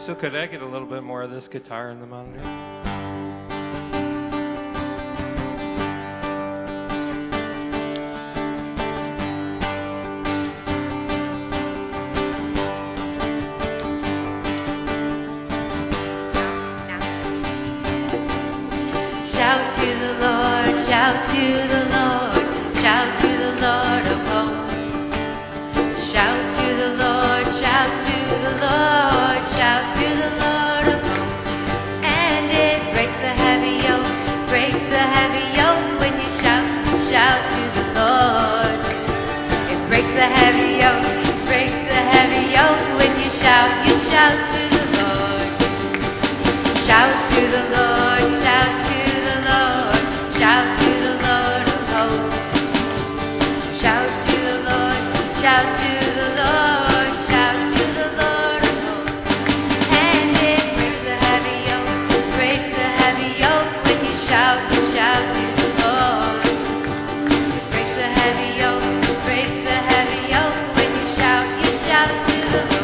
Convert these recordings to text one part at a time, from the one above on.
So could I get a little bit more of this guitar in the monitor? Shout to the Lord, shout to the Lord, shout to the Lord of hosts. Shout to the Lord, shout to the Lord, shout to the Lord of hosts. And it breaks the heavy yoke when you shout to the Lord. It breaks the heavy yoke when you shout to the Lord. Shout to the Lord, shout to the Lord, shout to the Lord of hosts. Shout to the Lord, shout to the Lord, shout to the Lord of hosts. And it breaks the heavy yoke when you shout to the Lord. It breaks the heavy yoke when you shout to the Lord.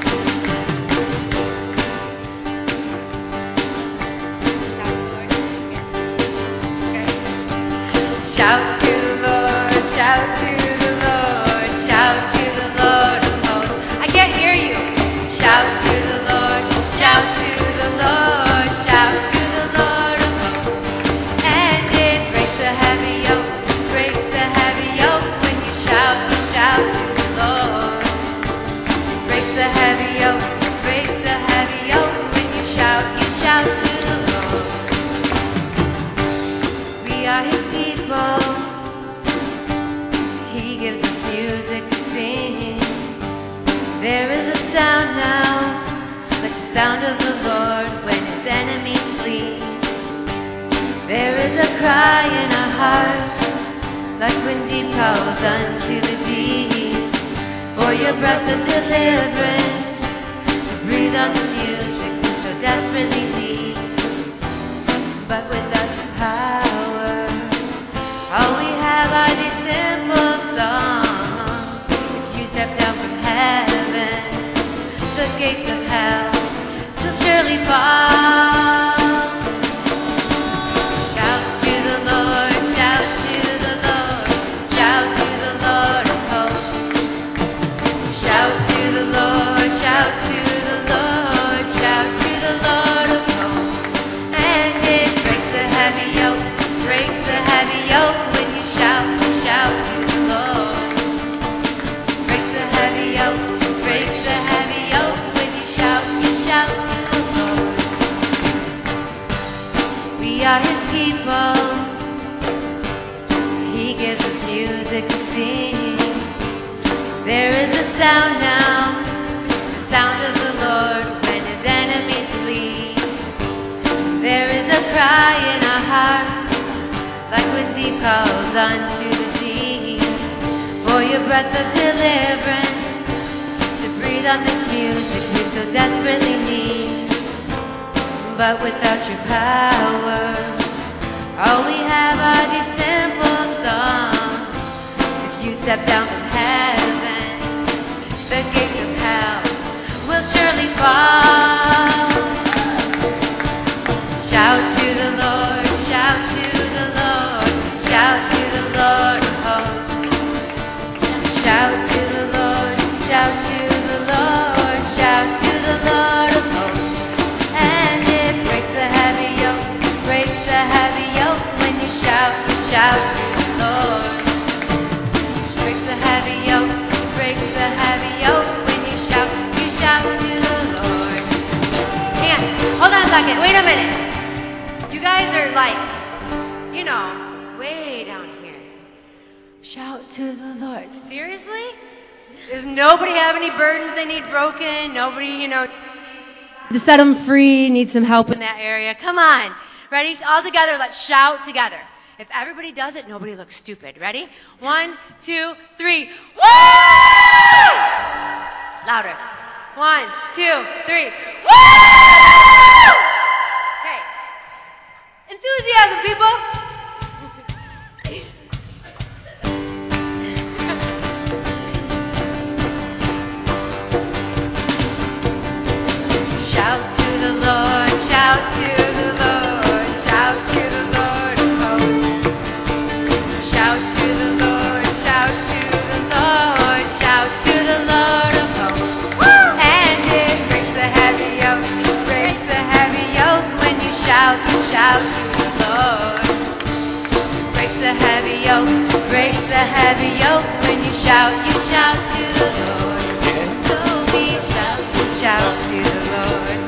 Shout to the Lord, shout to the Lord, shout to the Lord of hosts. I can't hear you. Shout to the Lord, shout to the Lord, shout to the Lord of hosts. And it breaks the heavy yoke when you shout to the Lord. It breaks the heavy yoke when you shout to the Lord. We are His people. He gives us music to sing. There is a sound now, like the sound of the Lord when His enemies flee. There is a cry in our hearts, like when deep calls unto the deep. For your breath of deliverance, to breathe on the music we so desperately need. But without your power, all we have are these simple songs. If you step down from heaven, the gates of hell will surely fall. Shout to the Lord, shout to the Lord, shout to the Lord of hosts. Shout to the Lord, shout to the Lord, shout to the Lord of hosts. And it breaks the heavy yoke when you shout to the Lord. Breaks the heavy yoke when you shout to the Lord. We are His people. He gives us music to sing. There is a sound now, the sound of the Lord when His enemies flee. There is a cry in our hearts, like when deep calls unto the deep. For your breath of deliverance, to breathe on this music we so desperately need. But without your power, all we have are these simple songs. If you step down from heaven, the gates of hell will surely fall. Shout to the Lord, shout to the Lord, shout to the Lord of hosts. Shout to the Lord, shout to the Lord, shout to the Lord of hosts. And it breaks the heavy yoke when you shout to the Lord. Breaks the heavy yoke when you shout to the Lord. Hang on, hold on a second, wait a minute. You guys are like, way down here. Shout to the Lord. Seriously? Does nobody have any burdens they need broken? Nobody, to set them free, need some help in that area? Come on. Ready? All together, let's shout together. If everybody does it, nobody looks stupid. Ready? 1, 2, 3. Woo! Louder. 1, 2, 3. Woo! Okay. Enthusiasm, people. Shout yoke, breaks the heavy yoke. When you shout to the Lord. So we shout to the Lord.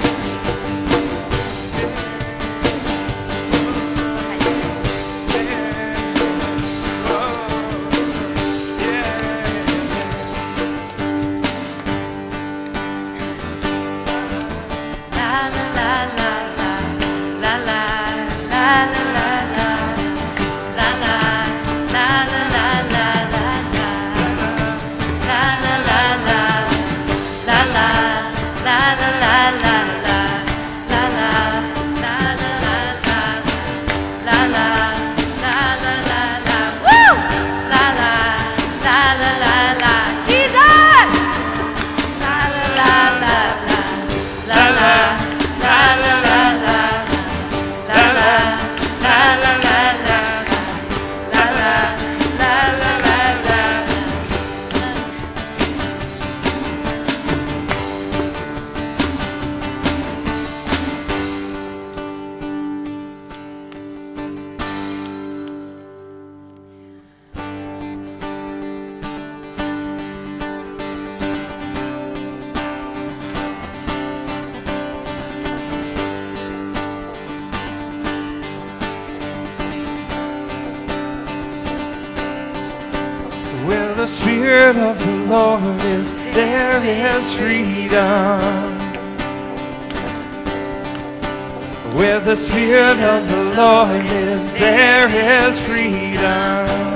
Where the Spirit of the Lord is, there is freedom. Where the Spirit of the Lord is, there is freedom.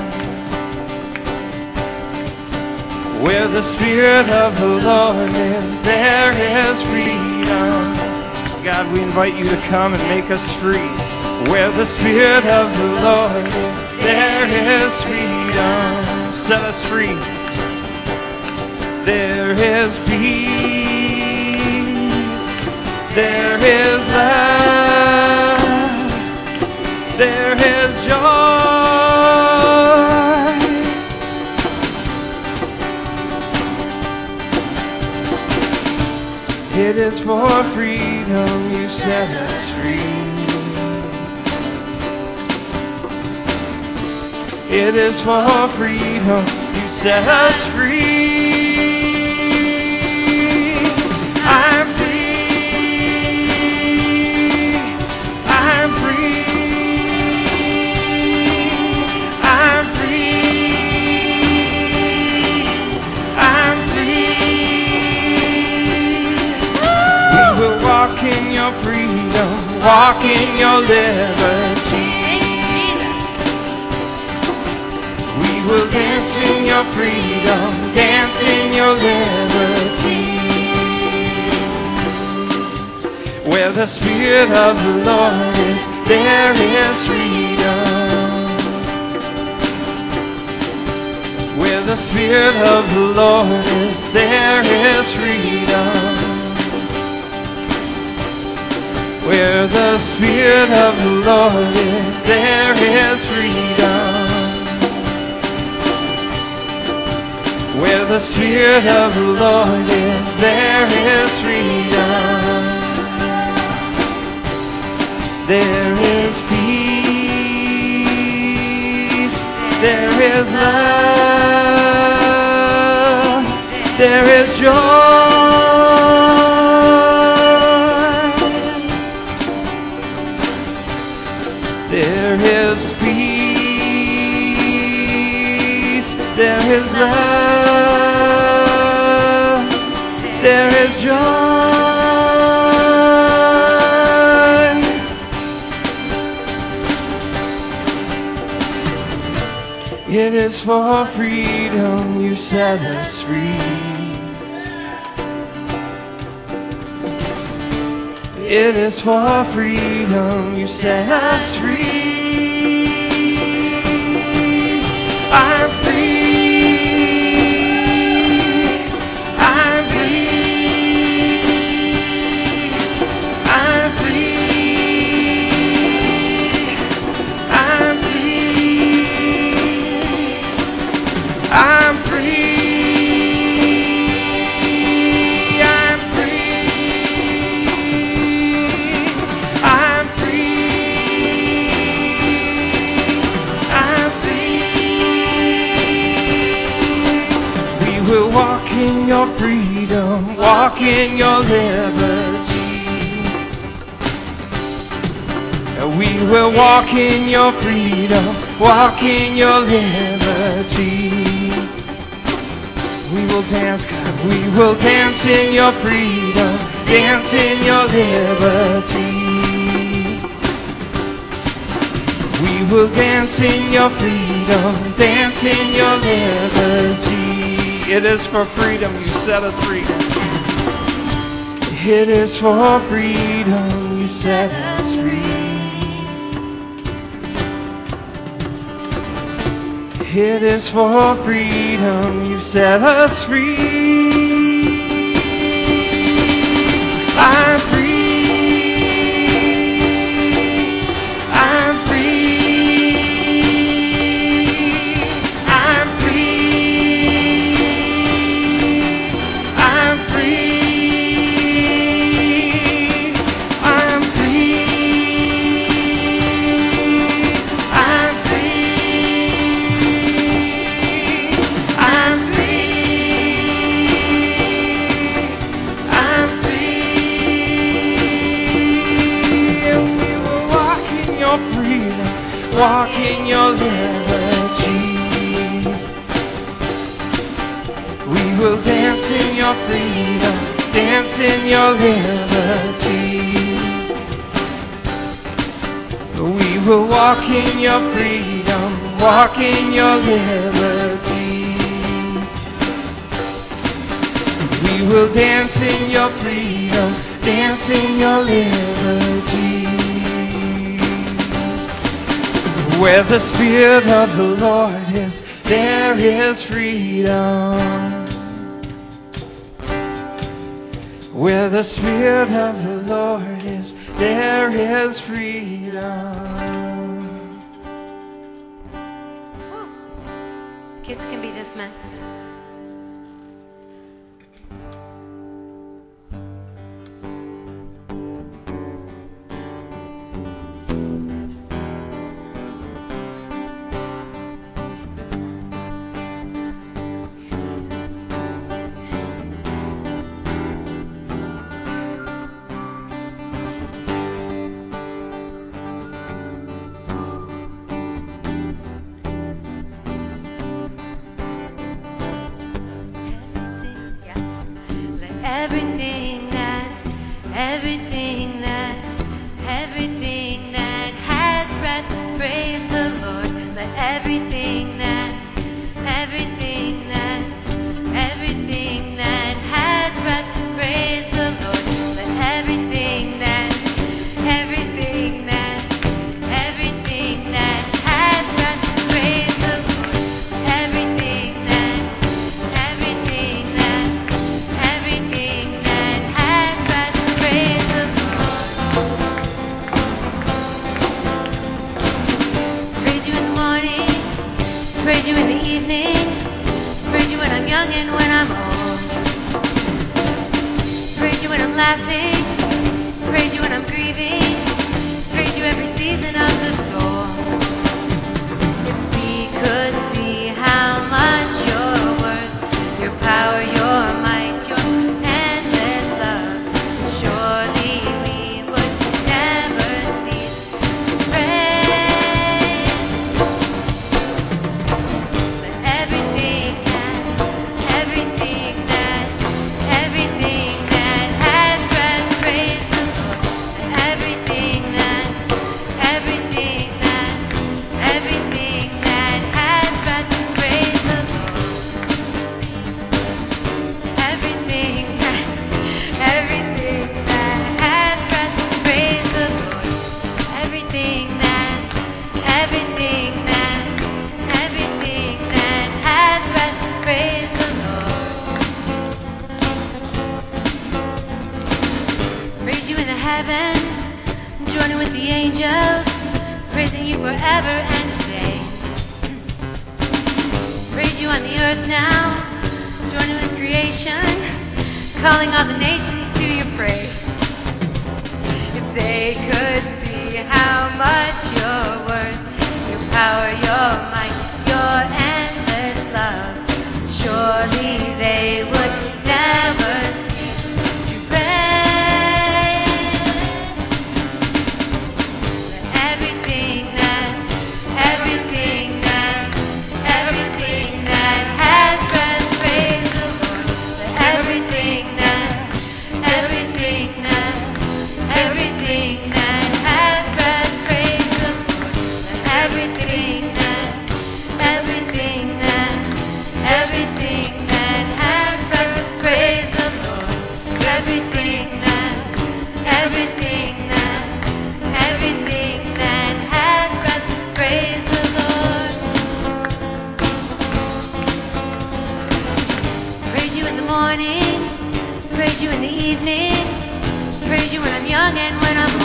Where the Spirit of the Lord is, there is freedom. God, we invite you to come and make us free. Where the Spirit of the Lord is, there is freedom. Set us free. There is peace. There is love. There is joy. It is for freedom you set us free. It is for freedom you set us free. I'm free. I'm free. I'm free. I'm free. We will walk in your freedom, walk in your liberty. We will dance in your freedom, dance in your liberty. Where the Spirit of the Lord is, there is freedom. Where the Spirit of the Lord is, there is freedom. Where the Spirit of the Lord is, there is freedom. Where the Spirit of the Lord is, there is freedom. There is peace. There is love. There is joy. There is peace. There is love. There is joy. It is for freedom you set us free. It is for freedom you set us free. I'm free. I'm free. I'm free. I'm free. I'm free. I'm free. will walk in your freedom, walk in your liberty. We will walk in your freedom, walk in your liberty. We will dance, God, we will dance in your freedom, dance in your liberty. We will dance in your freedom, dance in your liberty. It is for freedom you set us free. It is for freedom you set us free. It is for freedom you set us free. I'm free. I'm free. I'm free. I'm free. I'm walk in your liberty. We will dance in your freedom, dance in your liberty. We will walk in your freedom, walk in your liberty. We will dance in your freedom, dance in your liberty. Where the Spirit of the Lord is, there is freedom. Where the Spirit of the Lord is, there is freedom. Kids can be dismissed. Everything that has breath, praise the Lord. Let everything that has breath, praise the Lord. Let everything that has breath, praise the Lord. Everything that has breath, praise the Lord. Praise you in the morning, praise you in the evening, praise you when I'm young and when I'm old. Praise you when I'm laughing, praise you when I'm grieving, praise you every season of the soul. If we could see how much you're worth, your power, your might, your endless love, surely we would never cease to praise. Let everything that has breath, praise the Lord. Let everything that has breath, praise the Lord. Everything that has breath, praise the Lord. Everything that has breath, praise the Lord. Praise you in the heavens, joining with the angels, praising you forever and today. Praise you on the earth now, joining with creation, calling all the nations to your praise. If they could see how much you're worth, your power, your might, your endless love, surely they morning, praise you in the evening, praise you when I'm young and when I'm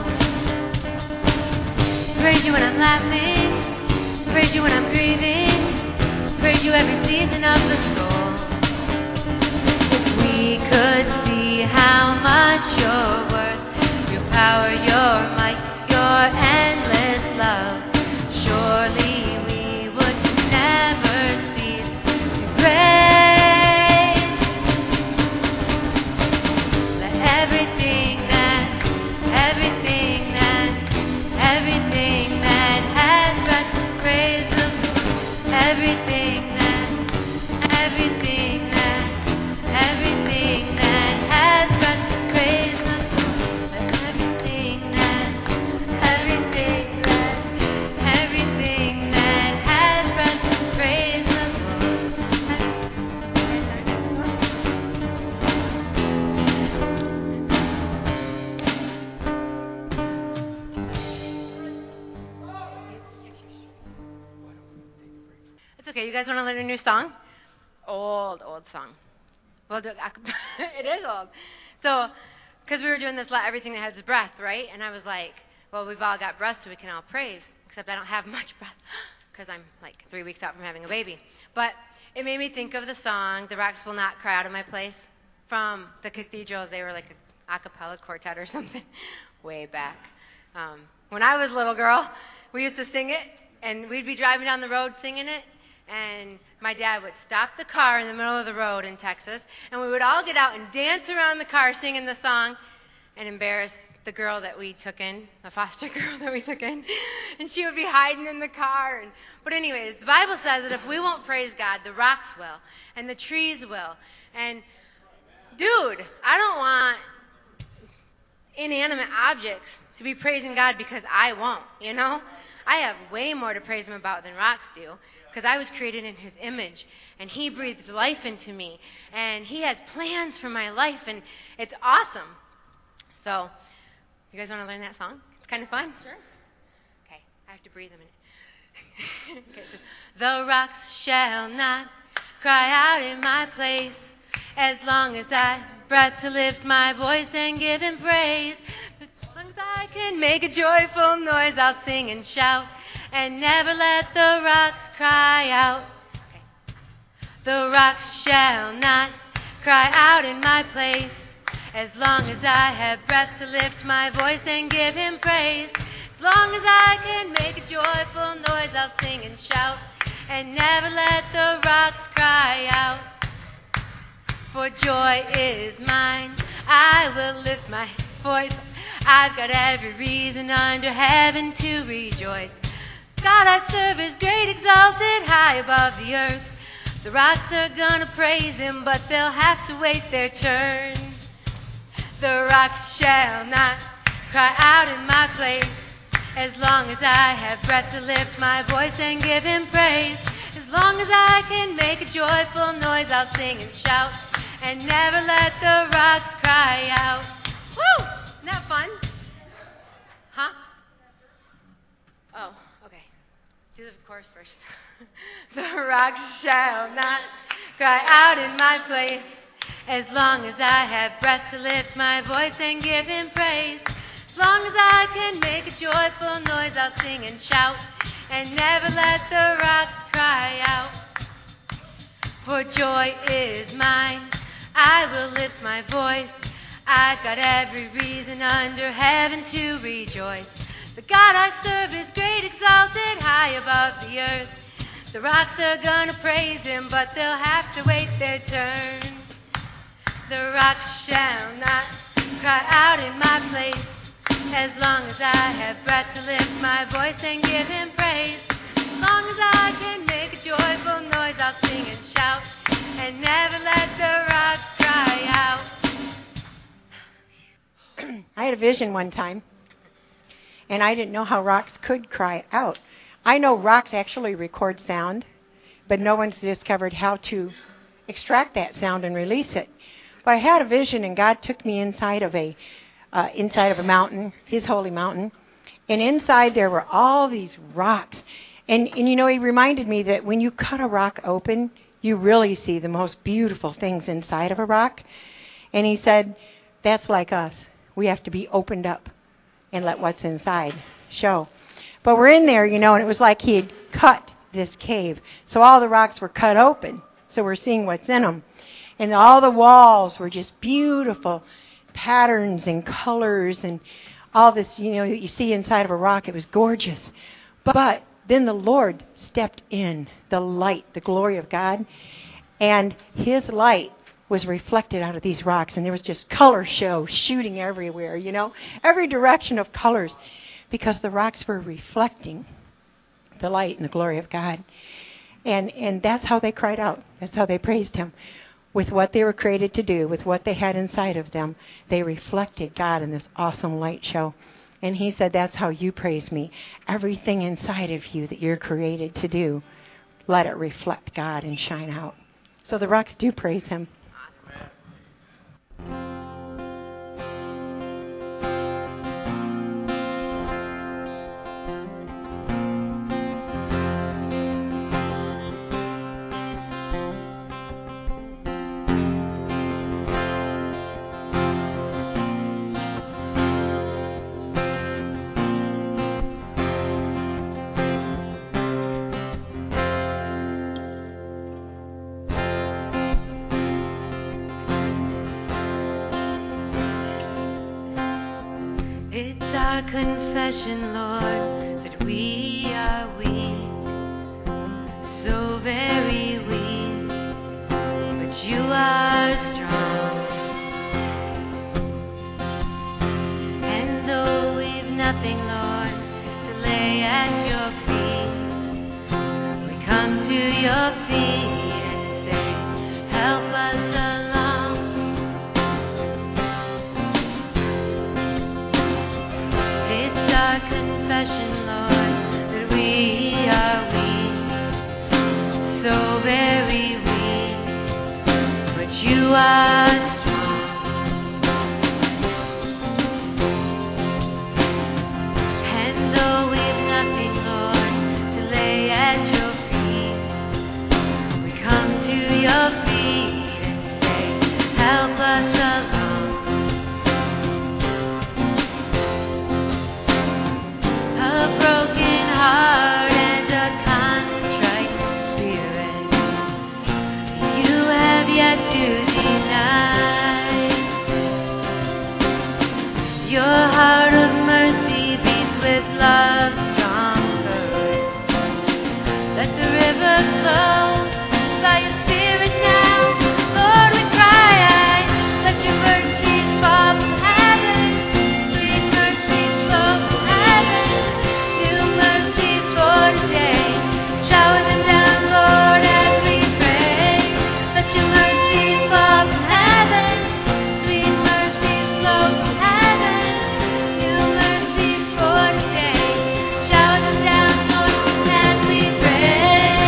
old. Praise you when I'm laughing, praise you when I'm grieving, praise you every season of the soul. If we could see how much you're worth, your power, your might, your endless love, surely we would never cease to praise. Let everything that has breath praise the Lord. Everything that has breath praise the Lord. Everything that has breath praise the It's okay. You guys want to learn a new song? Old song. We'll do it. It is old. So, because we were doing this, everything that has breath, right? And I was like, well, we've all got breath, so we can all praise. Except I don't have much breath because I'm like 3 weeks out from having a baby. But it made me think of the song, "The Rocks Will Not Cry Out of My Place," from the Cathedrals. They were like an a cappella quartet or something way back. When I was a little girl, we used to sing it, and we'd be driving down the road singing it. And my dad would stop the car in the middle of the road in Texas, and we would all get out and dance around the car singing the song and embarrass the girl that we took in, the foster girl that we took in. And she would be hiding in the car. But anyways, the Bible says that if we won't praise God, the rocks will, and the trees will. And, dude, I don't want inanimate objects to be praising God because I won't, you know? I have way more to praise Him about than rocks do, because I was created in His image, and He breathed life into me, and He has plans for my life, and it's awesome. So, you guys want to learn that song? It's kind of fun. Sure. Okay, I have to breathe a minute. Okay, so, the rocks shall not cry out in my place, as long as I have breath to lift my voice and give Him praise. As long as I can make a joyful noise, I'll sing and shout, and never let the rocks cry out. Okay. The rocks shall not cry out in my place, as long as I have breath to lift my voice and give Him praise. As long as I can make a joyful noise, I'll sing and shout, and never let the rocks cry out. For joy is mine, I will lift my voice. I've got every reason under heaven to rejoice. God I serve is great, exalted high above the earth. The rocks are gonna praise Him, but they'll have to wait their turn. The rocks shall not cry out in my place, as long as I have breath to lift my voice and give Him praise. As long as I can make a joyful noise, I'll sing and shout, and never let the rocks cry out. Woo! Isn't that fun? Huh? Oh, okay. Do the chorus first. The rocks shall not cry out in my place, as long as I have breath to lift my voice and give Him praise. As long as I can make a joyful noise, I'll sing and shout, and never let the rocks cry out. For joy is mine, I will lift my voice. I've got every reason under heaven to rejoice. The God I serve is great, exalted high above the earth. The rocks are gonna praise Him, but they'll have to wait their turn. The rocks shall not cry out in my place, as long as I have breath to lift my voice and give Him praise. As long as I can make a joyful noise, I'll sing and shout, and never let the rocks cry out. I had a vision one time, and I didn't know how rocks could cry out. I know rocks actually record sound, but no one's discovered how to extract that sound and release it. But I had a vision, and God took me inside of a mountain, His holy mountain, and inside there were all these rocks. And you know, He reminded me that when you cut a rock open, you really see the most beautiful things inside of a rock. And he said, that's like us. We have to be opened up and let what's inside show. But we're in there, and it was like he had cut this cave. So all the rocks were cut open. So we're seeing what's in them. And all the walls were just beautiful patterns and colors and all this, you see inside of a rock. It was gorgeous. But then the Lord stepped in, the light, the glory of God, and his light was reflected out of these rocks, and there was just color show shooting everywhere, every direction of colors, because the rocks were reflecting the light and the glory of God. And that's how they cried out. That's how they praised him. With what they were created to do, with what they had inside of them, they reflected God in this awesome light show. And he said, that's how you praise me. Everything inside of you that you're created to do, let it reflect God and shine out. So the rocks do praise him. Confession, Lord, that we are weak, so very weak, but you are strong. And though we've nothing, Lord, to lay at your feet, we come to your feet and say, help us along. Our confession, Lord, that we are weak, so very weak, but you are strong. And though we've nothing, Lord, to lay at your feet, we come to your feet and say, help us along. A broken heart and a contrite spirit, you have yet to deny. Your heart of mercy beats with love's strong current. Let the river flow by your spirit now. Lord, we cry, let your mercies fall from heaven. Sweet mercies flow from heaven. Today, shower them down, Lord, as we pray. Let your mercies fall from heaven. Sweet mercies flow from heaven. New mercies for today. Shower them down, Lord, as we pray.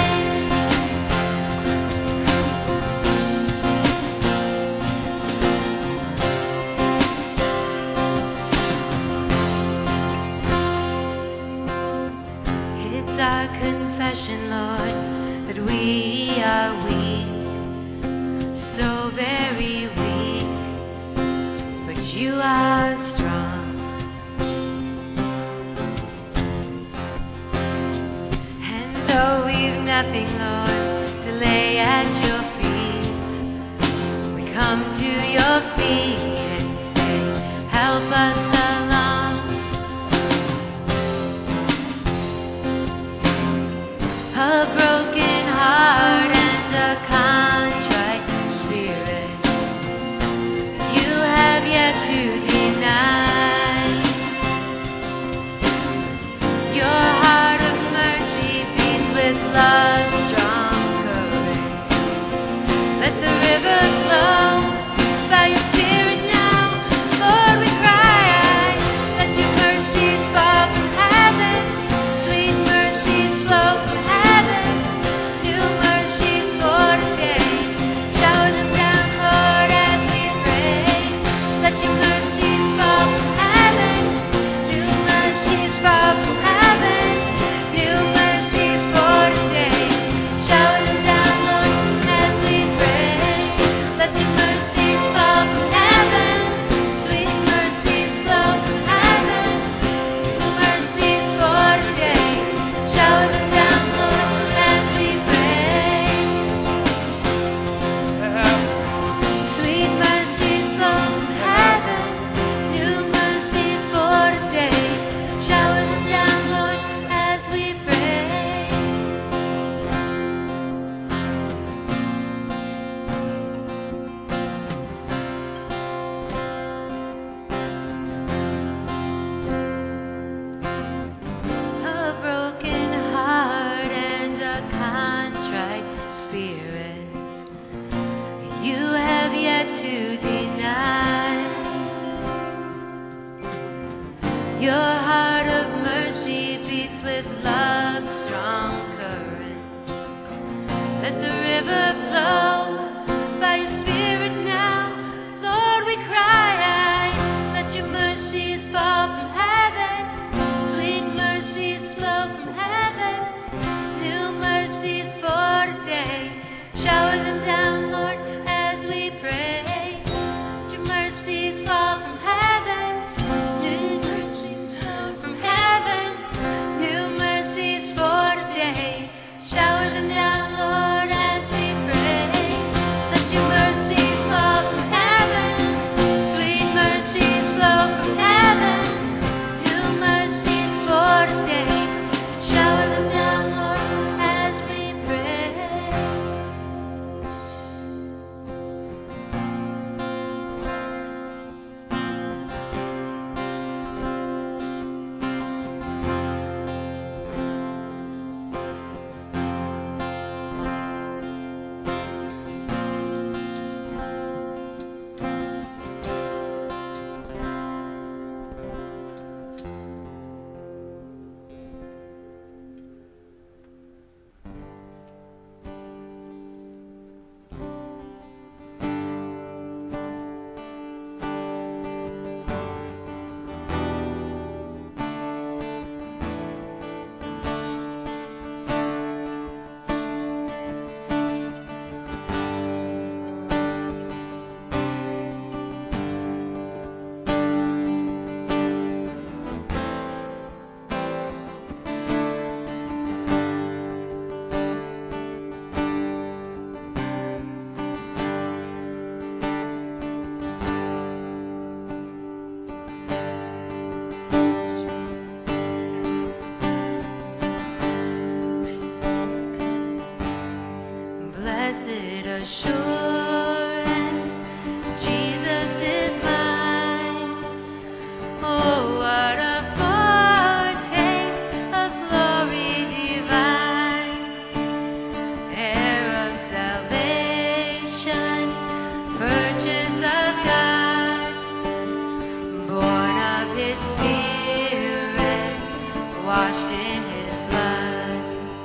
It's our confession, Lord, that we are weak, so very weak, but you are strong. And though we've nothing, Lord, to lay at your feet, we come to your feet and say, help us along. A broken heart and a contrite spirit, you have yet to deny. Your heart of mercy beats with love's strong current. Let the river flow by your spirit now. Lord, we cry you have yet to deny. Your heart of mercy beats with love's strong current. Let the river flow by your spirit now. Lord, we cry, let your mercies fall from heaven. Sweet mercies flow from heaven. New mercies for today. Shower them down, Lord, as we pray. Let your mercies fall from heaven. New mercies flow from heaven. New mercies for today. Shower them down, Lord, as we pray. Let your mercies fall from heaven. Sweet mercies flow from heaven. New mercies for today. Shower them down, Lord, as we pray. Blessed assurance, Jesus is mine. Oh, what a foretaste of glory divine. Heir of salvation, purchase of God, born of His Spirit, washed in His blood.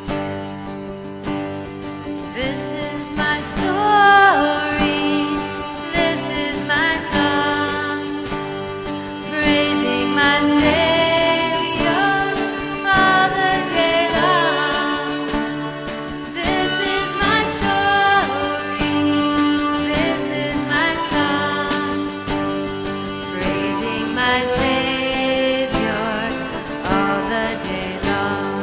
This is my story, this is my song, praising my Savior all the day long. This is my story, this is my song, praising my Savior all the day long.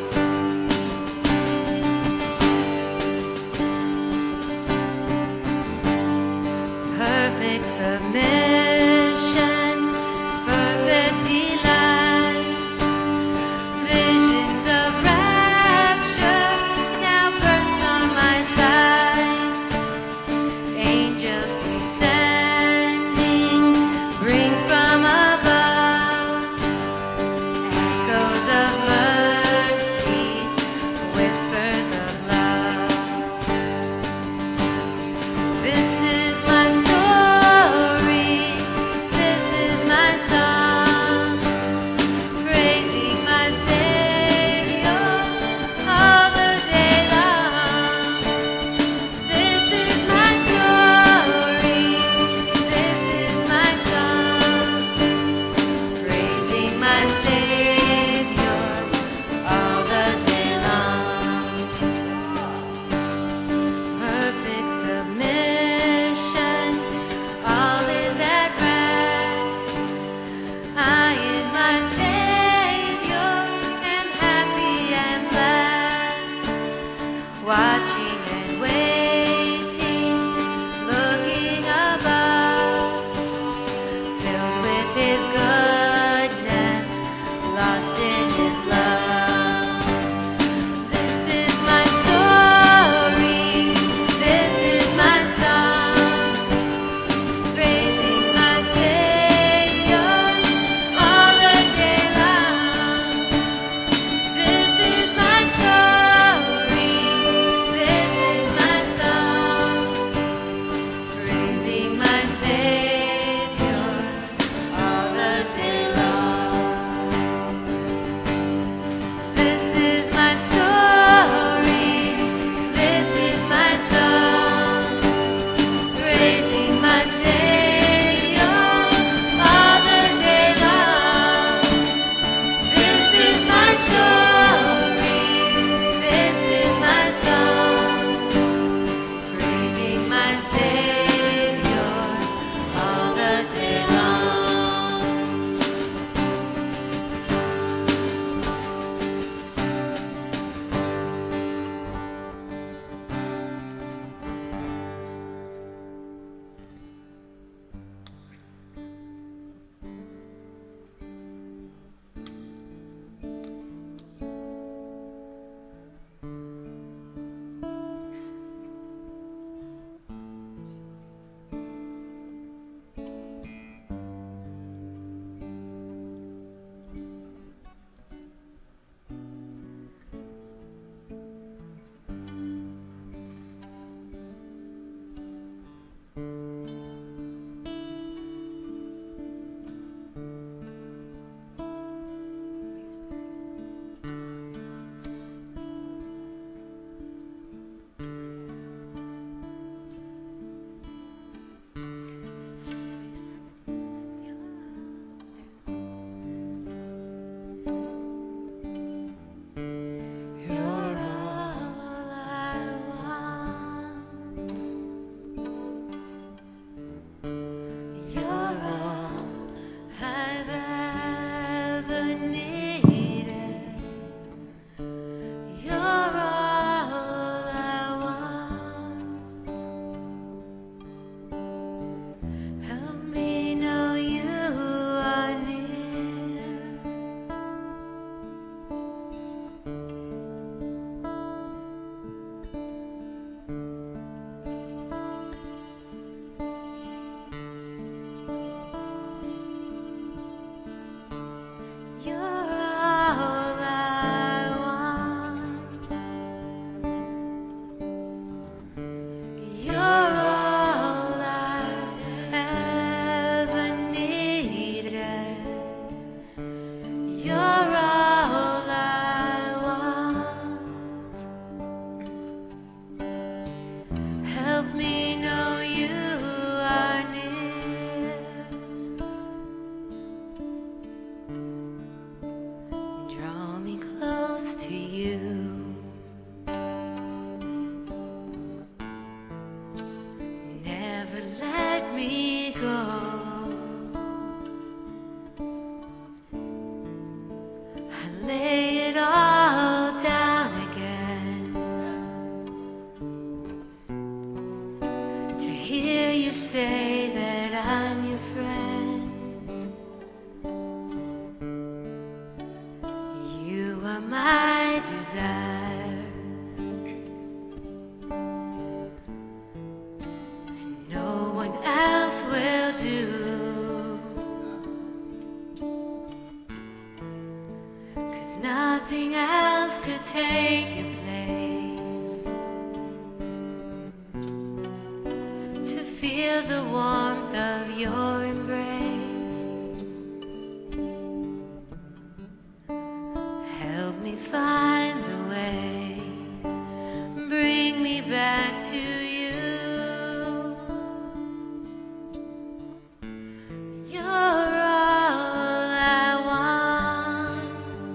Perfect submission, perfect delight, visions of rapture now burst on my sight. Angels descending, bring from above echoes of mercy, whispers of love. This is my story, this is my song, praising my Savior all the day long. This is my story, you say that I'm your friend. You are my desire. No one else will do. 'Cause nothing else could take your place. To feel the warmth of your embrace. Help me find the way. Bring me back to you. You're all I want.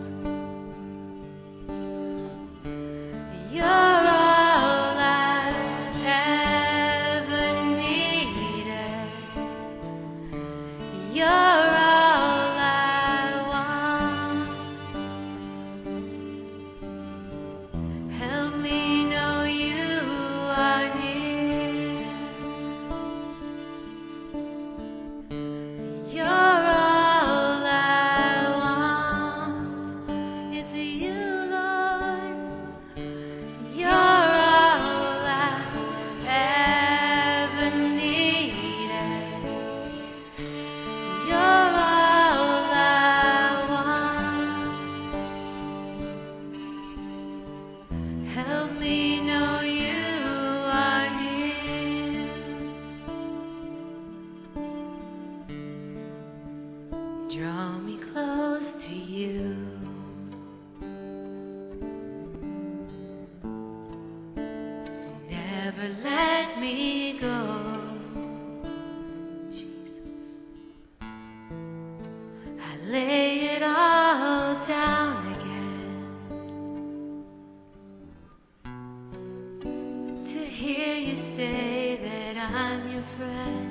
You're all I ever needed. You're all I want. Help me know you are near. You're all I want. It's you, Lord. You're all I ever needed. You're all I want. Help me know you are near. Draw me close to you. Never let me go. Jesus. I lay it all down again. To hear you say that I'm your friend.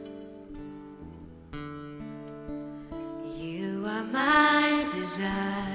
You are my desire.